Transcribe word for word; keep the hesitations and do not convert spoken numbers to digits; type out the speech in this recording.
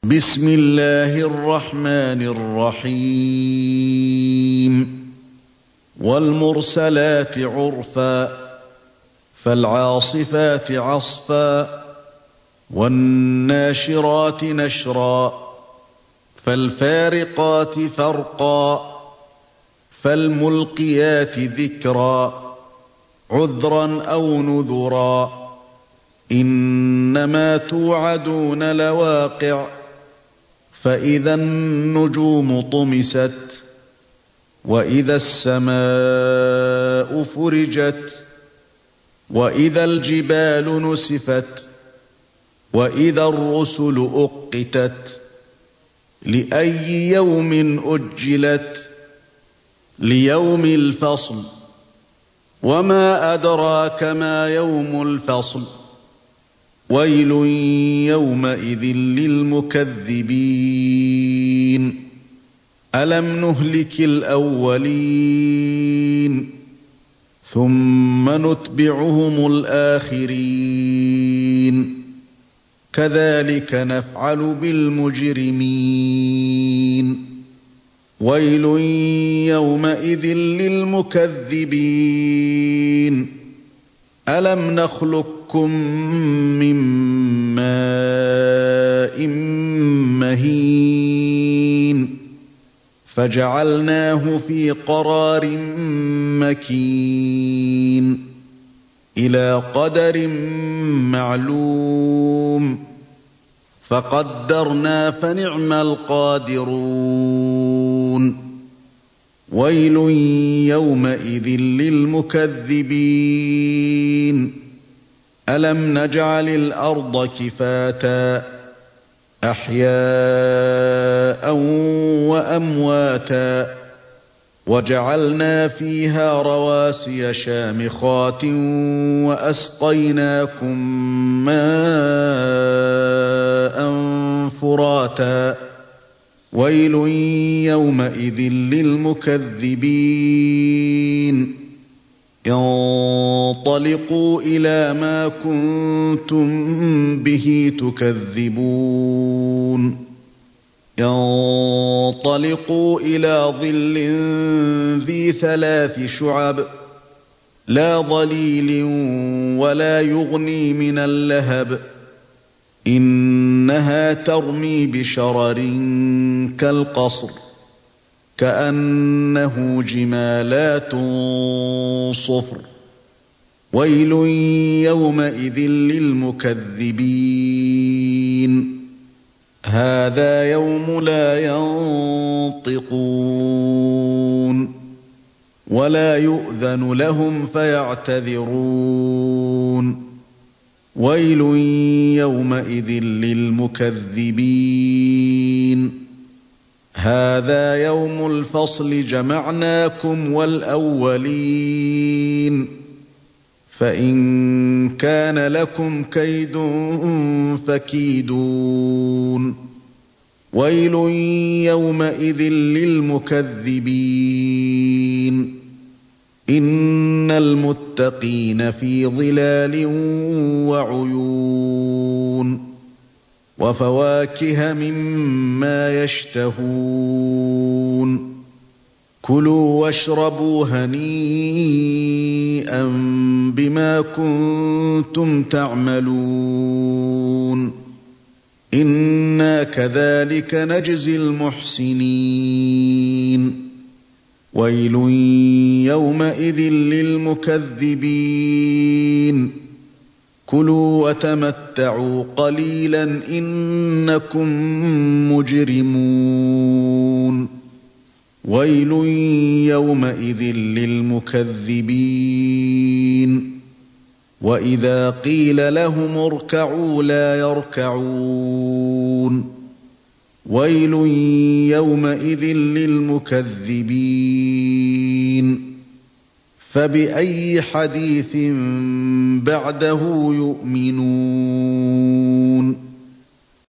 بسم الله الرحمن الرحيم والمرسلات عرفا فالعاصفات عصفا والناشرات نشرا فالفارقات فرقا فالملقيات ذكرا عذرا أو نذرا إنما توعدون لواقع فإذا النجوم طمست وإذا السماء فرجت وإذا الجبال نسفت وإذا الرسل أقتت لأي يوم أجلت ليوم الفصل وما أدراك ما يوم الفصل ويل يومئذ للمكذبين ألم نهلك الأولين ثم نتبعهم الآخرين كذلك نفعل بالمجرمين ويل يومئذ للمكذبين ألم نخلقكم من ماء مهين فجعلناه في قرار مكين إلى قدر معلوم فقدرنا فنعم القادرون ويل يومئذ للمكذبين ألم نجعل الأرض كفاتا أحياء وأمواتا وجعلنا فيها رواسي شامخات وأسقيناكم ماء فراتا ويل يومئذ للمكذبين انطلقوا إلى ما كنتم به تكذبون انطلقوا إلى ظل ذي ثلاث شعب لا ظليل ولا يغني من اللهب إنها ترمي بشرر كالقصر كأنه جمالات صفر ويل يومئذ للمكذبين هذا يوم لا ينطقون ولا يؤذن لهم فيعتذرون ويل يومئذ للمكذبين هذا يوم الفصل جمعناكم والأولين فإن كان لكم كيد فكيدون ويل يومئذ للمكذبين إن المتقين في ظلال وعيون وفواكه مما يشتهون كلوا واشربوا هنيئا بما كنتم تعملون إنا كذلك نجزي المحسنين ويل يومئذ للمكذبين كلوا وتمتعوا قليلا إنكم مجرمون ويل يومئذ للمكذبين وإذا قيل لهم اركعوا لا يركعون ويل يومئذ للمكذبين فبأي حديث بعده يؤمنون